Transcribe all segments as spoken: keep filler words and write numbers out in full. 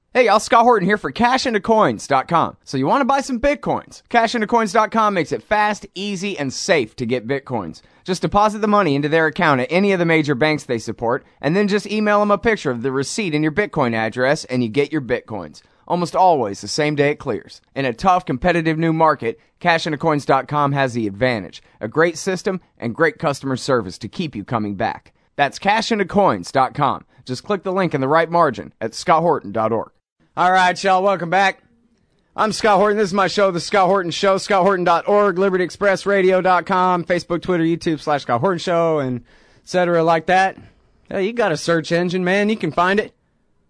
Hey y'all, Scott Horton here for cash into coins dot com. So you want to buy some Bitcoins? cash into coins dot com makes it fast, easy, and safe to get Bitcoins. Just deposit the money into their account at any of the major banks they support, and then just email them a picture of the receipt and your Bitcoin address, and you get your Bitcoins. Almost always the same day it clears. In a tough, competitive new market, cash into coins dot com has the advantage. A great system and great customer service to keep you coming back. That's cash into coins dot com. Just click the link in the right margin at scott horton dot org. All right, y'all, welcome back. I'm Scott Horton. This is my show, The Scott Horton Show, scott horton dot org, liberty express radio dot com, Facebook, Twitter, YouTube, slash Scott Horton Show, and et cetera like that. Hey, you got a search engine, man. You can find it.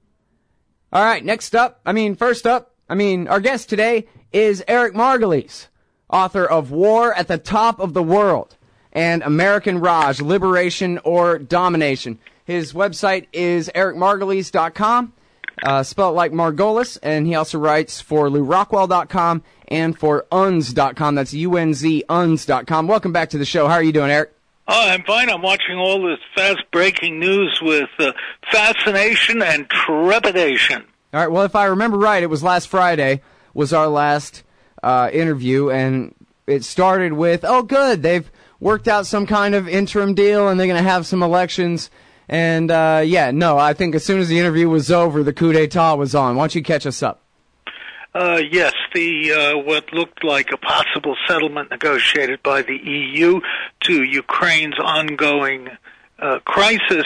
All right, next up, I mean, first up, I mean, our guest today is Eric Margolis, author of War at the Top of the World and American Raj, Liberation or Domination. His website is eric margolis dot com. Uh, spelled like Margolis, and he also writes for lou rockwell dot com and for U N Z dot com. That's U N Z, U N Z dot com. Welcome back to the show. How are you doing, Eric? Oh, I'm fine. I'm watching all this fast-breaking news with uh, fascination and trepidation. All right, well, if I remember right, it was last Friday was our last uh, interview, and it started with, oh, good, they've worked out some kind of interim deal, and they're going to have some elections. And, uh, yeah, no, I think as soon as the interview was over, the coup d'etat was on. Why don't you catch us up? Uh, yes, the uh, what looked like a possible settlement negotiated by the E U to Ukraine's ongoing uh, crisis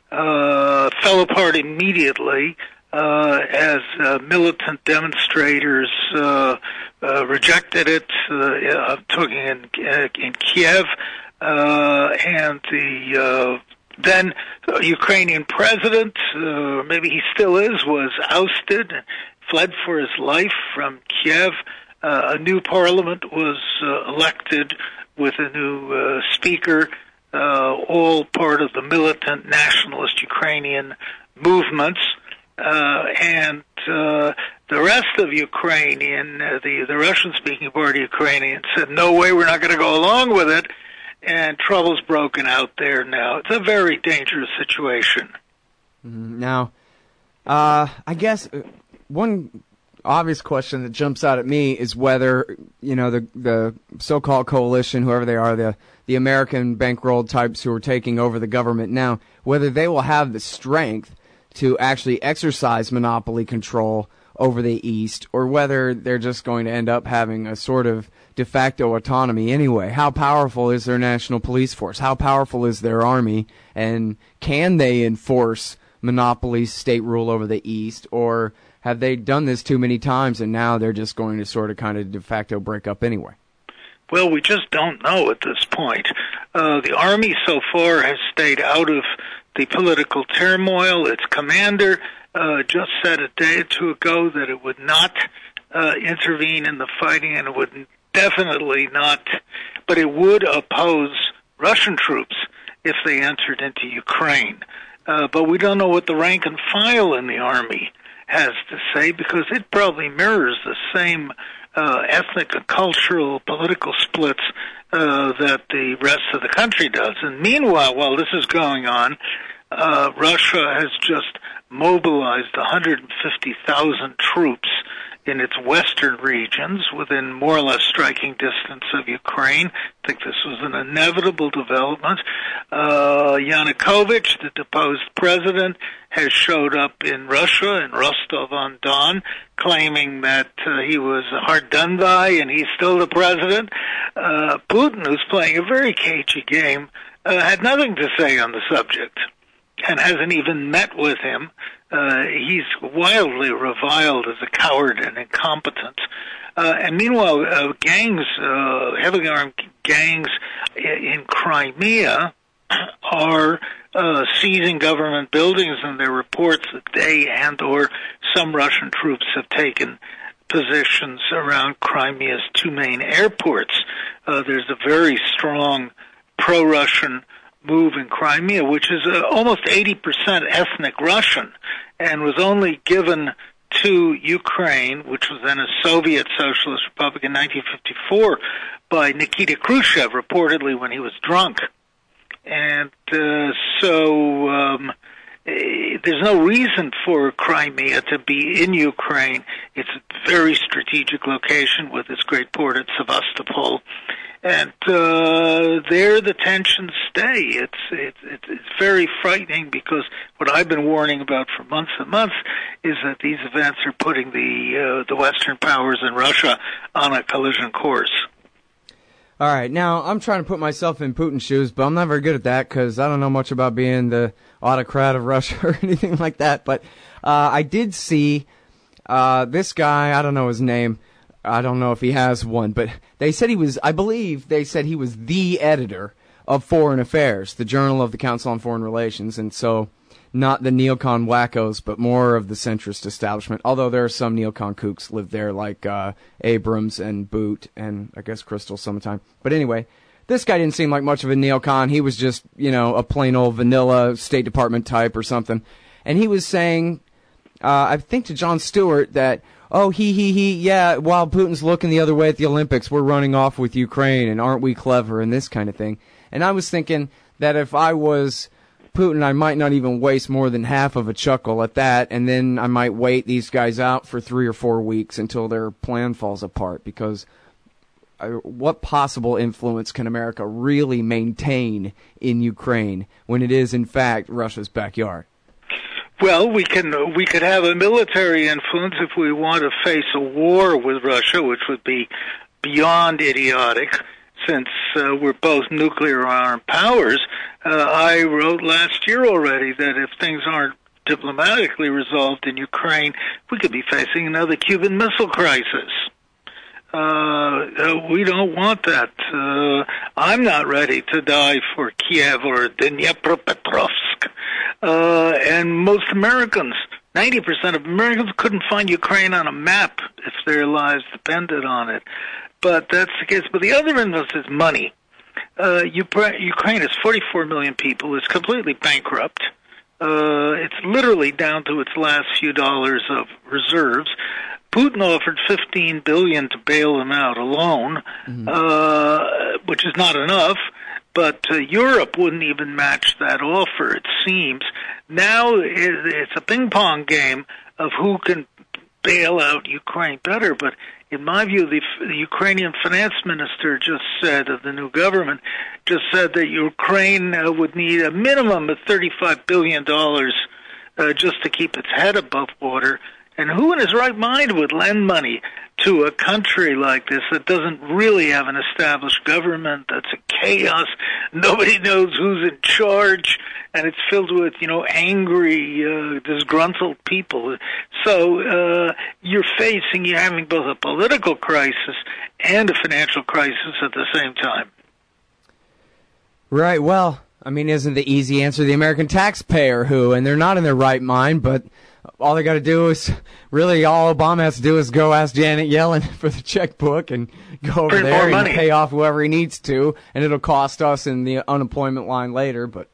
uh, fell apart immediately uh, as uh, militant demonstrators uh, uh, rejected it. Uh, I'm talking in, uh, in Kiev, uh, and the uh, Then the Ukrainian president, uh, maybe he still is, was ousted, fled for his life from Kiev. Uh, a new parliament was uh, elected with a new uh, speaker, uh, all part of the militant nationalist Ukrainian movements. Uh, and uh, the rest of Ukrainian, uh, the, the Russian-speaking part of Ukrainian said, no way, we're not going to go along with it. And trouble's broken out there now. It's a very dangerous situation. Now, uh, I guess one obvious question that jumps out at me is whether, you know, the the so-called coalition, whoever they are, the the American bankroll types who are taking over the government now, whether they will have the strength to actually exercise monopoly control over the East, or whether they're just going to end up having a sort of de facto autonomy anyway. How powerful is their national police force? How powerful is their army? And can they enforce monopoly state rule over the East? Or have they done this too many times and now they're just going to sort of kind of de facto break up anyway? Well, we just don't know at this point. Uh, the army so far has stayed out of the political turmoil. Its commander uh, just said a day or two ago that it would not uh, intervene in the fighting, and it would definitely not, but it would oppose Russian troops if they entered into Ukraine. Uh, but we don't know what the rank and file in the army has to say, because it probably mirrors the same uh, ethnic and cultural political splits uh, that the rest of the country does. And meanwhile, while this is going on, uh, Russia has just mobilized one hundred fifty thousand troops in its western regions within more or less striking distance of Ukraine. I think this was an inevitable development. Uh, Yanukovych, the deposed president, has showed up in Russia, in Rostov-on-Don, claiming that uh, he was hard done by and he's still the president. Uh, Putin, who's playing a very cagey game, uh, had nothing to say on the subject and hasn't even met with him. Uh, he's wildly reviled as a coward and incompetent. Uh, and meanwhile, uh, gangs, uh, heavily armed gangs in Crimea are uh, seizing government buildings, and there are reports that they and or some Russian troops have taken positions around Crimea's two main airports. Uh, there's a very strong pro-Russian move in Crimea, which is uh, almost eighty percent ethnic Russian, and was only given to Ukraine, which was then a Soviet Socialist Republic in nineteen fifty-four, by Nikita Khrushchev, reportedly when he was drunk. And uh, so um, there's no reason for Crimea to be in Ukraine. It's a very strategic location with its great port at Sevastopol. And uh, there the tensions stay. It's, it's it's very frightening because what I've been warning about for months and months is that these events are putting the uh, the Western powers and Russia on a collision course. All right, now I'm trying to put myself in Putin's shoes, but I'm not very good at that because I don't know much about being the autocrat of Russia or anything like that. But uh, I did see uh, this guy, I don't know his name, I don't know if he has one, but they said he was, I believe they said he was the editor of Foreign Affairs, the Journal of the Council on Foreign Relations, and so not the neocon wackos, but more of the centrist establishment, although there are some neocon kooks live there, like uh, Abrams and Boot, and I guess Crystal sometime. But anyway, this guy didn't seem like much of a neocon. He was just, you know, a plain old vanilla State Department type or something. And he was saying, uh, I think to Jon Stewart, that, oh, he, he, he, yeah, while Putin's looking the other way at the Olympics, we're running off with Ukraine, and aren't we clever, and this kind of thing. And I was thinking that if I was Putin, I might not even waste more than half of a chuckle at that, and then I might wait these guys out for three or four weeks until their plan falls apart, because uh, what possible influence can America really maintain in Ukraine when it is, in fact, Russia's backyard? Well, we can we could have a military influence if we want to face a war with Russia, which would be beyond idiotic, since uh, we're both nuclear armed powers. Uh, I wrote last year already that if things aren't diplomatically resolved in Ukraine, we could be facing another Cuban Missile Crisis. Uh, uh, we don't want that. Uh, I'm not ready to die for Kiev or Dnipropetrovsk. Uh, and most Americans, ninety percent of Americans couldn't find Ukraine on a map if their lives depended on it. But that's the case. But the other influence is money. Uh, Ukraine is forty-four million people. It's completely bankrupt. Uh, it's literally down to its last few dollars of reserves. Putin offered fifteen billion dollars to bail them out alone, mm-hmm. uh, which is not enough. But uh, Europe wouldn't even match that offer, it seems. Now it's a ping-pong game of who can bail out Ukraine better. But in my view, the, the Ukrainian finance minister just said, of the new government, just said that Ukraine uh, would need a minimum of thirty-five billion dollars uh, just to keep its head above water. And who in his right mind would lend money to a country like this that doesn't really have an established government, that's a chaos, nobody knows who's in charge, and it's filled with, you know, angry, uh, disgruntled people. So uh, you're facing, you're having both a political crisis and a financial crisis at the same time. Right, well, I mean, isn't the easy answer the American taxpayer who, and they're not in their right mind, but all they got to do is, really all Obama has to do is go ask Janet Yellen for the checkbook and go over Print there and money. pay off whoever he needs to, and it'll cost us in the unemployment line later, but...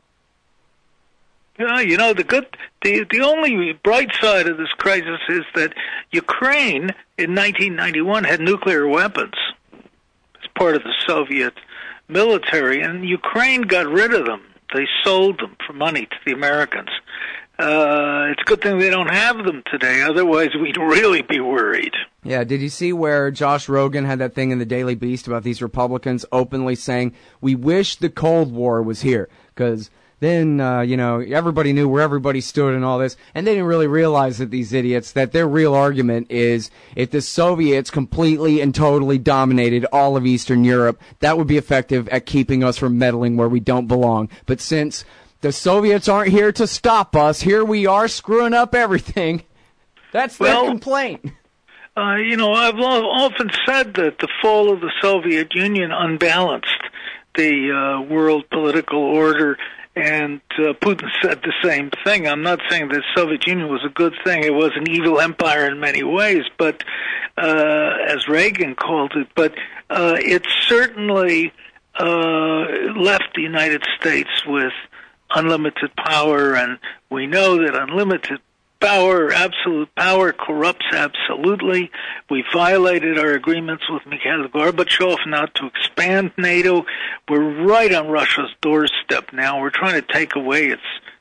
Yeah, you know, the good, the the only bright side of this crisis is that Ukraine in nineteen ninety-one had nuclear weapons as part of the Soviet military, and Ukraine got rid of them. They sold them for money to the Americans. Uh, it's a good thing they don't have them today, otherwise we'd really be worried. Yeah, did you see where Josh Rogan had that thing in the Daily Beast about these Republicans openly saying, we wish the Cold War was here, because then, uh, you know, everybody knew where everybody stood and all this, and they didn't really realize that these idiots, that their real argument is if the Soviets completely and totally dominated all of Eastern Europe, that would be effective at keeping us from meddling where we don't belong. But since the Soviets aren't here to stop us, here we are screwing up everything. That's their well, complaint. Uh, you know, I've often said that the fall of the Soviet Union unbalanced the uh, world political order, and uh, Putin said the same thing. I'm not saying the Soviet Union was a good thing. It was an evil empire in many ways, but uh, as Reagan called it, but uh, it certainly uh, left the United States with unlimited power, and we know that unlimited power, absolute power, corrupts absolutely. We violated our agreements with Mikhail Gorbachev not to expand NATO. We're right on Russia's doorstep now. We're trying to take away its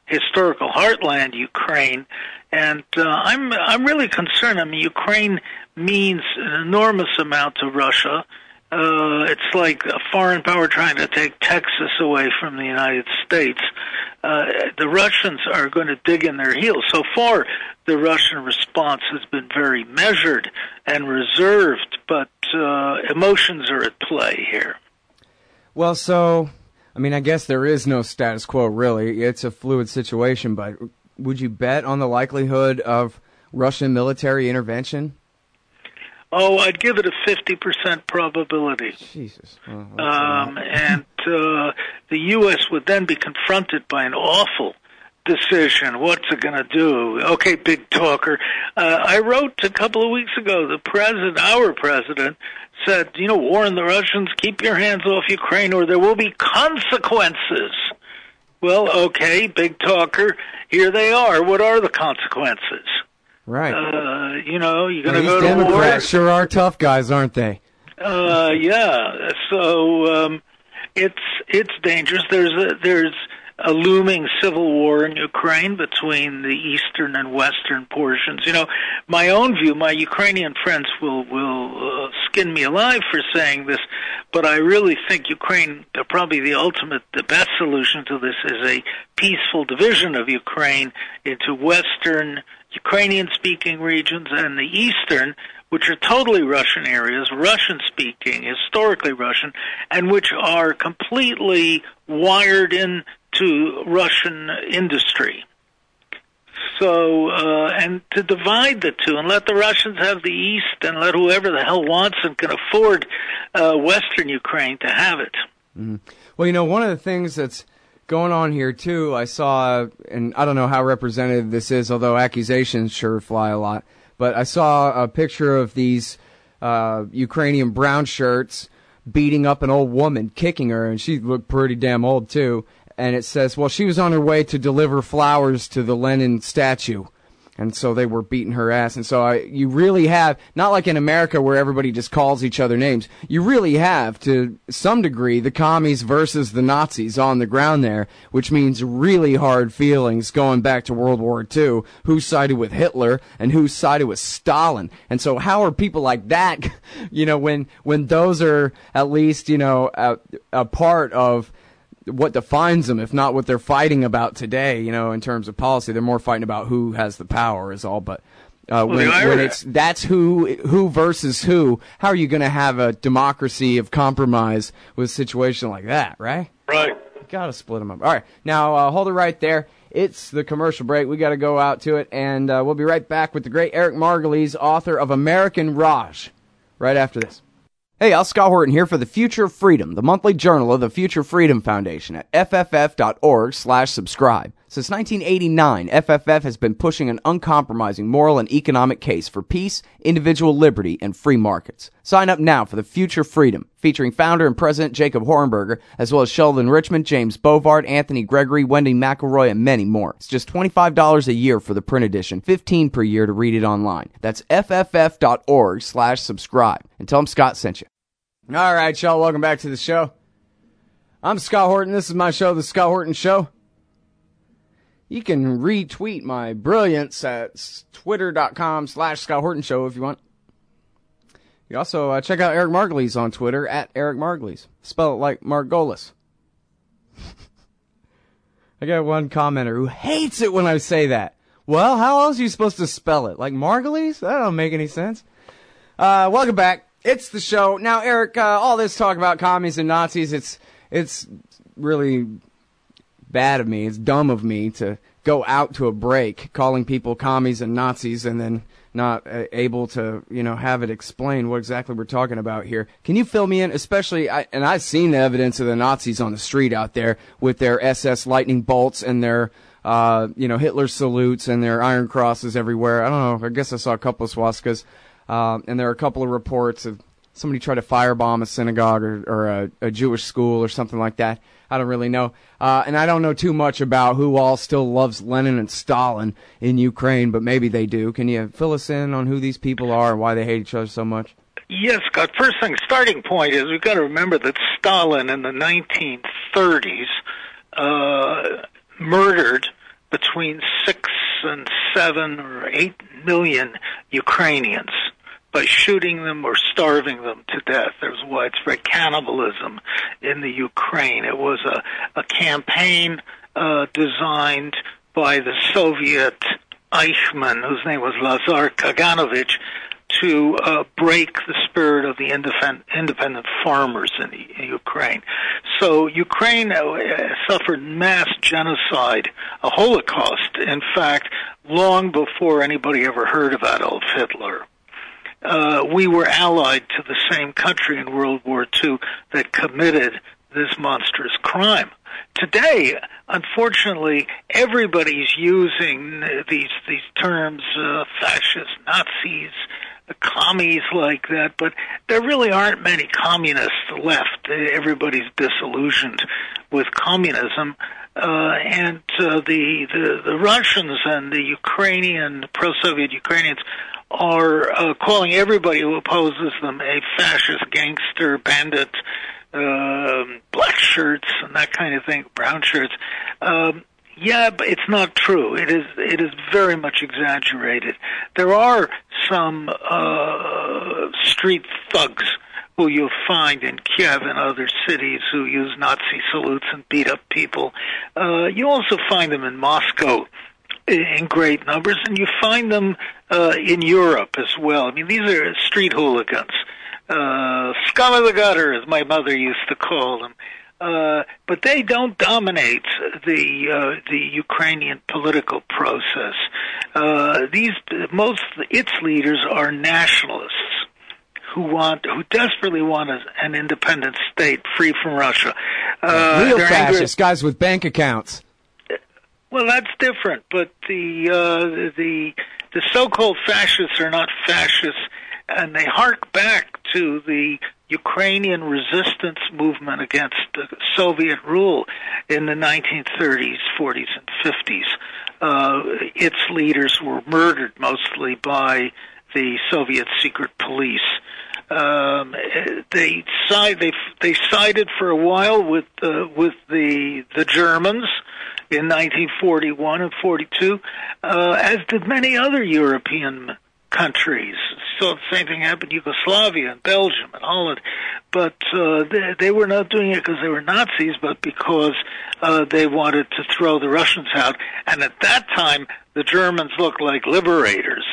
historical heartland, Ukraine. And uh, I'm I'm really concerned. I mean, Ukraine means an enormous amount to Russia. Uh, it's like a foreign power trying to take Texas away from the United States. Uh, the Russians are going to dig in their heels. So far, the Russian response has been very measured and reserved, but uh, emotions are at play here. Well, so, I mean, I guess there is no status quo, really. It's a fluid situation, but would you bet on the likelihood of Russian military intervention? Oh, I'd give it a fifty percent probability. Jesus. Well, um, and uh, the U S would then be confronted by an awful decision. What's it going to do? Okay, big talker. Uh, I wrote a couple of weeks ago, the president, our president, said, you know, warn the Russians, keep your hands off Ukraine or there will be consequences. Well, okay, big talker, here they are. What are the consequences? Right. Uh, you know, you're going to well, go to war. Democrats sure are tough guys, aren't they? Uh, yeah. So um, it's it's dangerous. There's a, there's a looming civil war in Ukraine between the eastern and western portions. You know, my own view, my Ukrainian friends will will uh, skin me alive for saying this, but I really think Ukraine, uh, probably the ultimate, the best solution to this is a peaceful division of Ukraine into western Ukrainian-speaking regions and the eastern, which are totally Russian areas, Russian-speaking, historically Russian, and which are completely wired into Russian industry. So, uh, and to divide the two and let the Russians have the east and let whoever the hell wants and can afford uh, western Ukraine to have it. Mm-hmm. Well, you know, one of the things that's going on here, too, I saw, and I don't know how representative this is, although accusations sure fly a lot, but I saw a picture of these uh, Ukrainian brown shirts beating up an old woman, kicking her, and she looked pretty damn old, too. And it says, well, she was on her way to deliver flowers to the Lenin statue. And so they were beating her ass. And so I, you really have, not like in America where everybody just calls each other names, you really have, to some degree, the commies versus the Nazis on the ground there, which means really hard feelings going back to World War Two, who sided with Hitler and who sided with Stalin. And so how are people like that, you know, when, when those are at least, you know, a, a part of what defines them, if not what they're fighting about today, you know, in terms of policy. They're more fighting about who has the power is all. But uh, when, well, when it's that's who who versus who, how are you going to have a democracy of compromise with a situation like that, right? Right. You got to split them up. All right. Now, uh, hold it right there. It's the commercial break. We got to go out to it, and uh, we'll be right back with the great Eric Margolyes, author of American Raj, right after this. Hey, Al Scott Horton here for The Future of Freedom, the monthly journal of the Future Freedom Foundation at F F F dot org slash subscribe. Since nineteen eighty-nine, F F F has been pushing an uncompromising moral and economic case for peace, individual liberty, and free markets. Sign up now for The Future Freedom, featuring founder and president Jacob Hornberger, as well as Sheldon Richmond, James Bovard, Anthony Gregory, Wendy McElroy, and many more. It's just twenty-five dollars a year for the print edition, fifteen dollars per year to read it online. That's F F F dot org slash subscribe. And tell them Scott sent you. All right, y'all, welcome back to the show. I'm Scott Horton. This is my show, The Scott Horton Show. You can retweet my brilliance at twitter.com slash Scott Horton Show if you want. You also uh, check out Eric Margolyes on Twitter, at Eric Margolyes. Spell it like Margolis. I got one commenter who hates it when I say that. Well, how else are you supposed to spell it? Like Margolyes? That don't make any sense. Uh, welcome back. It's the show. Now, Eric, uh, all this talk about commies and Nazis, it's it's really bad of me. It's dumb of me to go out to a break calling people commies and Nazis and then not uh, able to, you know, have it explain what exactly we're talking about here. Can you fill me in? Especially, I, and I've seen the evidence of the Nazis on the street out there with their S S lightning bolts and their, uh, you know, Hitler salutes and their iron crosses everywhere. I don't know. I guess I saw a couple of swastikas. Um, and there are a couple of reports of somebody tried to firebomb a synagogue or, or a, a Jewish school or something like that. I don't really know. Uh, and I don't know too much about who all still loves Lenin and Stalin in Ukraine, but maybe they do. Can you fill us in on who these people are and why they hate each other so much? Yes, Scott. First thing, starting point is we've got to remember that Stalin in the nineteen thirties uh, murdered between six and seven or eight million Ukrainians by shooting them or starving them to death. There was widespread cannibalism in the Ukraine. It was a, a campaign uh, designed by the Soviet Eichmann, whose name was Lazar Kaganovich, to uh, break the spirit of the independent, independent farmers in, the, in Ukraine. So Ukraine uh, suffered mass genocide, a Holocaust, in fact, long before anybody ever heard of Adolf Hitler. Uh, we were allied to the same country in World War Two that committed this monstrous crime. Today, unfortunately, everybody's using these these terms, uh, fascists, Nazis, commies like that, but there really aren't many communists left. Everybody's disillusioned with communism, uh, and uh, the, the the Russians and the Ukrainian, pro-Soviet Ukrainians are uh, calling everybody who opposes them a fascist, gangster, bandit, uh, black shirts, and that kind of thing, brown shirts. Um, Yeah, but it's not true. It is it is very much exaggerated. There are some uh, street thugs who you'll find in Kiev and other cities who use Nazi salutes and beat up people. Uh, you also find them in Moscow in great numbers, and you find them uh, in Europe as well. I mean, these are street hooligans. Uh, scum of the gutter, as my mother used to call them. Uh, but they don't dominate the uh, the Ukrainian political process. Uh, these most its leaders are nationalists who want who desperately want a, an independent state free from Russia. Uh, Real fascists, guys with bank accounts. Well, that's different. But the uh, the the so-called fascists are not fascists, and they hark back to the Ukrainian resistance movement against Soviet rule in the nineteen thirties, forties, and fifties. Uh, its leaders were murdered mostly by the Soviet secret police. Um, they side they they sided for a while with uh, with the the Germans in nineteen forty-one and forty-two, uh, as did many other European countries. So the same thing happened in Yugoslavia and Belgium and Holland, but uh, they, they were not doing it because they were Nazis, but because uh, they wanted to throw the Russians out. And at that time, the Germans looked like liberators.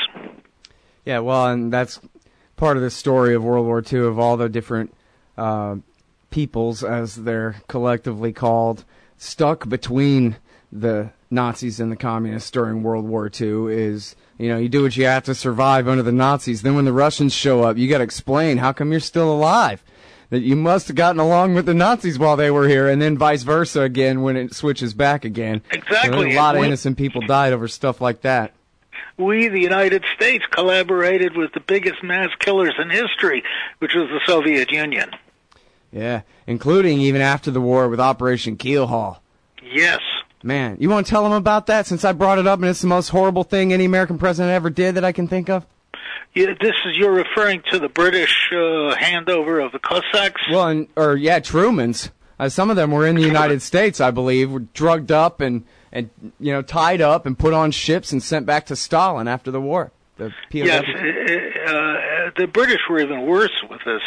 Yeah, well, and that's part of the story of World War Two, of all the different uh, peoples, as they're collectively called, stuck between the Nazis and the communists during World War Two is, you know, you do what you have to survive under the Nazis. Then when the Russians show up, you got to explain how come you're still alive. That you must have gotten along with the Nazis while they were here, and then vice versa again when it switches back again. Exactly. You know, a lot of innocent people died over stuff like that. We, the United States, collaborated with the biggest mass killers in history, which was the Soviet Union. Yeah, including even after the war with Operation Keelhaul. Yes. Man, you want to tell them about that, since I brought it up and it's the most horrible thing any American president ever did that I can think of? Yeah, this is, you're referring to the British uh, handover of the Cossacks? Well, and, or, yeah, Truman's. Uh, some of them were in the United States, I believe, were drugged up and, and, you know, tied up and put on ships and sent back to Stalin after the war. The P O W. Yes, uh, the British were even worse with this.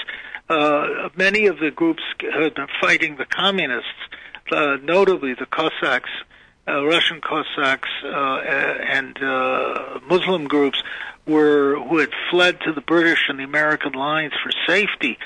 Uh, many of the groups had been fighting the communists, uh, notably the Cossacks, uh, Russian Cossacks, uh, and uh, Muslim groups, were who had fled to the British and the American lines for safety,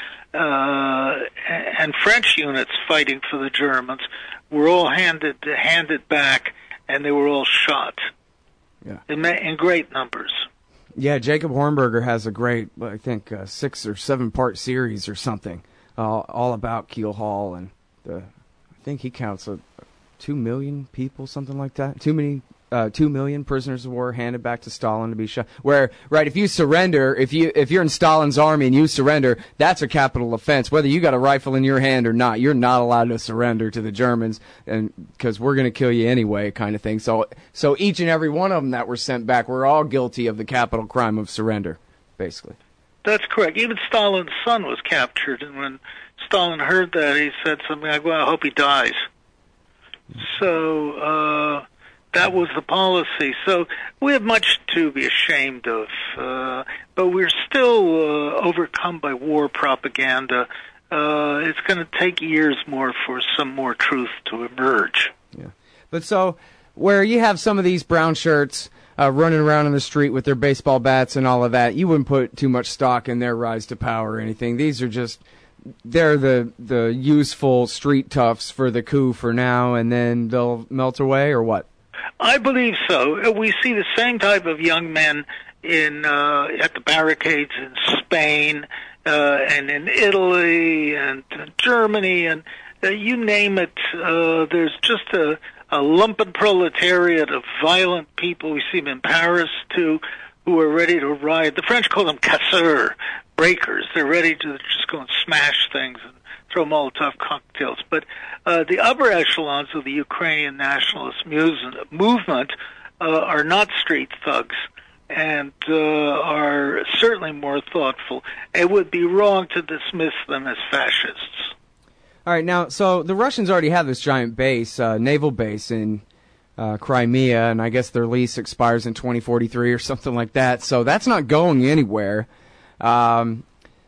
uh, and French units fighting for the Germans were all handed handed back, and they were all shot. Yeah, in, in great numbers. Yeah, Jacob Hornberger has a great, I think, uh, six or seven part series or something, uh, all about Keelhaul, and the, I think he counts a, two million people, something like that. Too many. Uh, two million prisoners of war handed back to Stalin to be shot. Where, right, if you surrender, if you if you're in Stalin's army and you surrender, that's a capital offense. Whether you got a rifle in your hand or not, you're not allowed to surrender to the Germans, and because we're going to kill you anyway, kind of thing. So, so each and every one of them that were sent back were all guilty of the capital crime of surrender, basically. That's correct. Even Stalin's son was captured, and when Stalin heard that, he said something like, "Well, I hope he dies." So. Uh, That was the policy. So we have much to be ashamed of, uh, but we're still uh, overcome by war propaganda. Uh, it's going to take years more for some more truth to emerge. Yeah. But so, where you have some of these brown shirts uh, running around in the street with their baseball bats and all of that, you wouldn't put too much stock in their rise to power or anything. These are just, they're the, the useful street toughs for the coup for now, and then they'll melt away, or what? I believe so. We see the same type of young men in uh, at the barricades in Spain uh, and in Italy and in Germany, and uh, you name it. Uh, there's just a, a lumpen proletariat of violent people. We see them in Paris, too, who are ready to riot. The French call them casseurs, breakers. They're ready to just go and smash things and throw Molotov cocktails. But uh, the upper echelons of the Ukrainian nationalist movement uh, are not street thugs and uh, are certainly more thoughtful. It would be wrong to dismiss them as fascists. All right, now, so the Russians already have this giant base, uh, naval base in uh, Crimea, and I guess their lease expires in twenty forty-three or something like that, so that's not going anywhere. Um,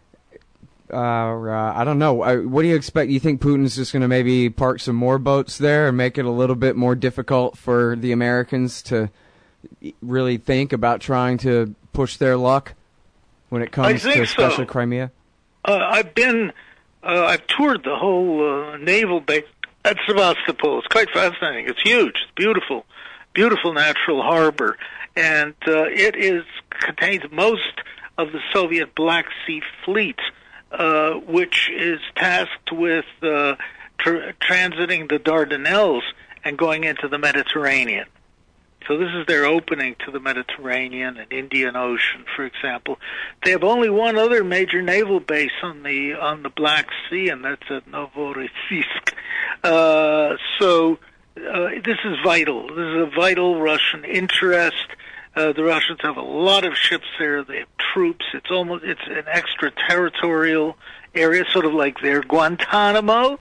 uh, uh, I don't know. Uh, what do you expect? You think Putin's just going to maybe park some more boats there and make it a little bit more difficult for the Americans to really think about trying to push their luck when it comes to especially so. Crimea? Uh, I've been... Uh, I've toured the whole uh, naval base at Sevastopol. It's quite fascinating. It's huge. It's beautiful, beautiful natural harbor, and uh, it is contains most of the Soviet Black Sea Fleet, uh, which is tasked with uh, tr- transiting the Dardanelles and going into the Mediterranean. So this is their opening to the Mediterranean and Indian Ocean, for example. They have only one other major naval base on the on the Black Sea, and that's at Novorossiysk. Uh, so uh, this is vital. This is a vital Russian interest. Uh, the Russians have a lot of ships there. They have troops. It's almost it's an extraterritorial area, sort of like their Guantanamo.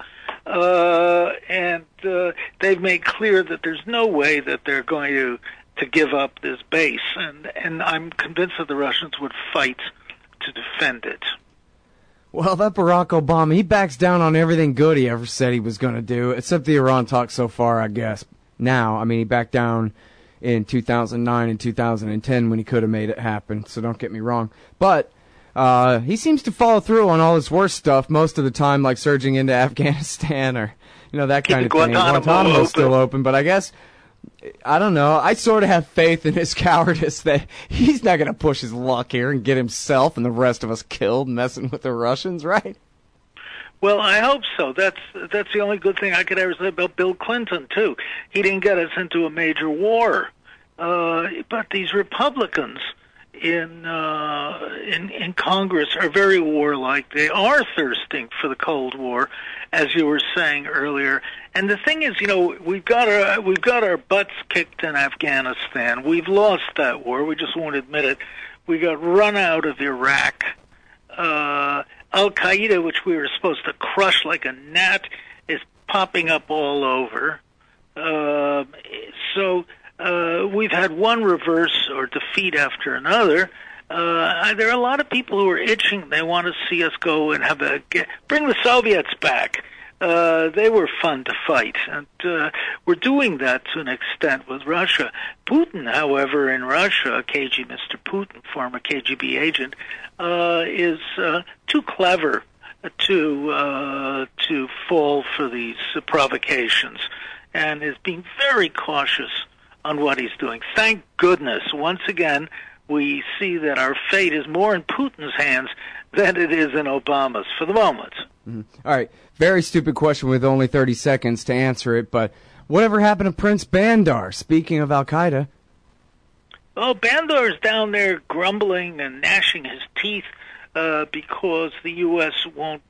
Uh, and uh, they've made clear that there's no way that they're going to to give up this base, and and I'm convinced that the Russians would fight to defend it. Well, that Barack Obama, he backs down on everything good he ever said he was going to do, except the Iran talk so far, I guess. Now, I mean, he backed down in two thousand nine and two thousand ten when he could have made it happen, so don't get me wrong. But Uh, he seems to follow through on all his worst stuff most of the time, like surging into Afghanistan or, you know, that kind of thing. Guantanamo's still open, but I guess, I don't know, I sort of have faith in his cowardice that he's not going to push his luck here and get himself and the rest of us killed messing with the Russians, right? Well, I hope so. That's that's the only good thing I could ever say about Bill Clinton, too. He didn't get us into a major war. Uh, but these Republicans in uh in in Congress are very warlike. They are thirsting for the Cold War, as you were saying earlier. And the thing is, you know, we've got our we've got our butts kicked in Afghanistan. We've lost that war. We just won't admit it. We got run out of Iraq. Uh Al Qaeda, which we were supposed to crush like a gnat, is popping up all over. Uh, so Uh, we've had one reverse or defeat after another. Uh, there are a lot of people who are itching. They want to see us go and have a get, bring the Soviets back. Uh, they were fun to fight, and uh, we're doing that to an extent with Russia. Putin, however, in Russia, K G Mister Putin, former K G B agent, uh, is uh, too clever to uh, to fall for these uh, provocations, and is being very cautious on what he's doing. Thank goodness, once again, we see that our fate is more in Putin's hands than it is in Obama's for the moment. Mm-hmm. All right, very stupid question with only thirty seconds to answer it, but whatever happened to Prince Bandar, speaking of Al-Qaeda? Oh, Bandar's down there grumbling and gnashing his teeth uh, because the U S won't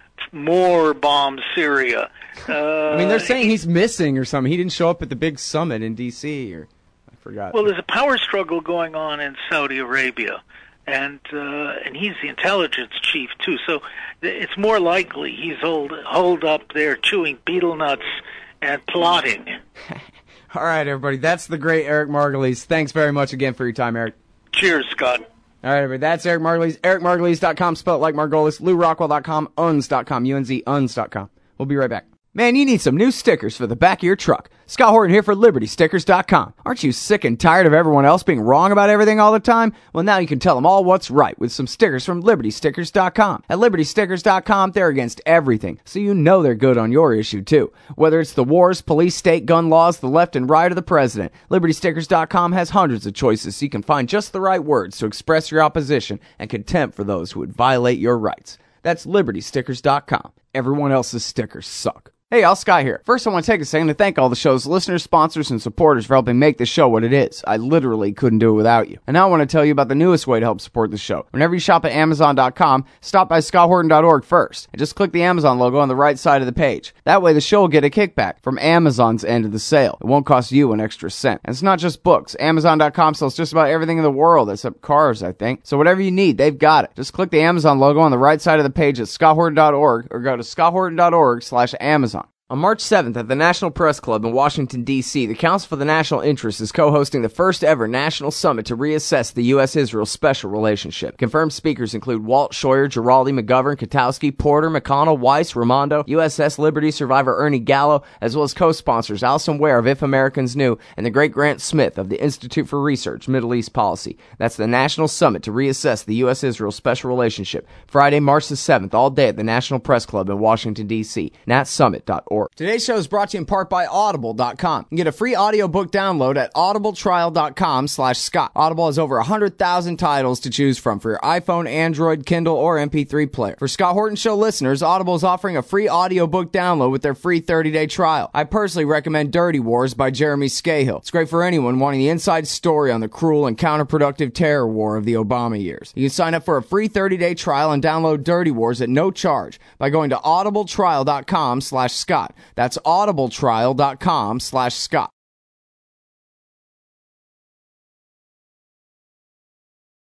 more bomb Syria. Uh, I mean, they're saying he's missing or something. He didn't show up at the big summit in D C or I forgot. Well, there's a power struggle going on in Saudi Arabia, and uh, and he's the intelligence chief too. So it's more likely he's hold holed up there chewing betel nuts and plotting. All right, everybody. That's the great Eric Margulies. Thanks very much again for your time, Eric. Cheers, Scott. All right, everybody. That's Eric Margulies. eric margulies dot com, spelled like Margolis. lou rockwell dot com, U N S dot com, U N Z, U N S dot com. We'll be right back. Man, you need some new stickers for the back of your truck. Scott Horton here for Liberty Stickers dot com. Aren't you sick and tired of everyone else being wrong about everything all the time? Well, now you can tell them all what's right with some stickers from Liberty Stickers dot com. At Liberty Stickers dot com, they're against everything, so you know they're good on your issue, too. Whether it's the wars, police, state, gun laws, the left and right, or the president, Liberty Stickers dot com has hundreds of choices so you can find just the right words to express your opposition and contempt for those who would violate your rights. That's Liberty Stickers dot com. Everyone else's stickers suck. Hey, Al Sky here. First, I want to take a second to thank all the show's listeners, sponsors, and supporters for helping make the show what it is. I literally couldn't do it without you. And now I want to tell you about the newest way to help support the show. Whenever you shop at amazon dot com, stop by scott horton dot org first, and just click the Amazon logo on the right side of the page. That way, the show will get a kickback from Amazon's end of the sale. It won't cost you an extra cent. And it's not just books. amazon dot com sells just about everything in the world, except cars, I think. So whatever you need, they've got it. Just click the Amazon logo on the right side of the page at scott horton dot org, or go to scott horton dot org slash Amazon. On March seventh at the National Press Club in Washington, D C, the Council for the National Interest is co-hosting the first ever national summit to reassess the U S Israel special relationship. Confirmed speakers include Walt, Scheuer, Giraldi, McGovern, Katowski, Porter, McConnell, Weiss, Raimondo, U S S Liberty survivor Ernie Gallo, as well as co-sponsors Alison Ware of If Americans Knew and the great Grant Smith of the Institute for Research, Middle East Policy. That's the National Summit to reassess the U S Israel special relationship. Friday, March the seventh, all day at the National Press Club in Washington, D C. nat summit dot org. Today's show is brought to you in part by audible dot com. You can get a free audiobook download at audible trial dot com slash Scott. Audible has over one hundred thousand titles to choose from for your iPhone, Android, Kindle, or M P three player. For Scott Horton Show listeners, Audible is offering a free audiobook download with their free thirty-day trial. I personally recommend Dirty Wars by Jeremy Scahill. It's great for anyone wanting the inside story on the cruel and counterproductive terror war of the Obama years. You can sign up for a free thirty-day trial and download Dirty Wars at no charge by going to audible trial dot com slash Scott. That's audible trial dot com slash Scott.